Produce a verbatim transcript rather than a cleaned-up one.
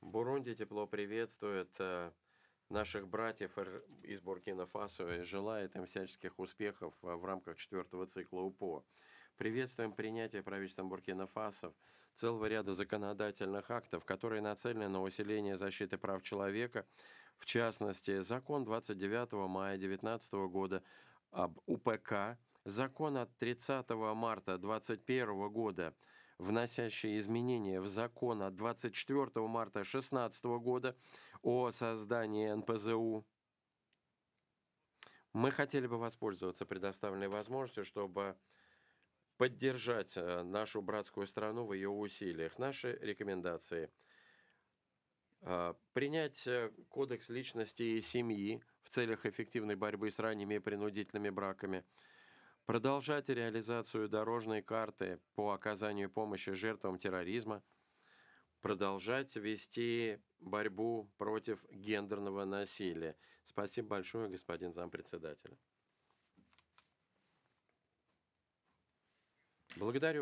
Бурунди тепло приветствует э, наших братьев эр- из Буркина-Фасо и желает им всяческих успехов э, в рамках четвертого цикла УПО. Приветствуем принятие правительством Буркина-Фасо целого ряда законодательных актов, которые нацелены на усиление защиты прав человека, в частности, закон двадцать девятого мая две тысячи девятнадцатого года об УПК, закон от тридцатого марта две тысячи двадцать первого года, вносящий изменения в закон от двадцать четвертого марта две тысячи шестнадцатого года о создании эн пэ зэ у. Мы хотели бы воспользоваться предоставленной возможностью, чтобы поддержать э, нашу братскую страну в ее усилиях. Наши рекомендации. Э, Принять э, кодекс личности и семьи в целях эффективной борьбы с ранними и принудительными браками. Продолжать реализацию дорожной карты по оказанию помощи жертвам терроризма. Продолжать вести борьбу против гендерного насилия. Спасибо большое, господин зампредседателя. Благодарю.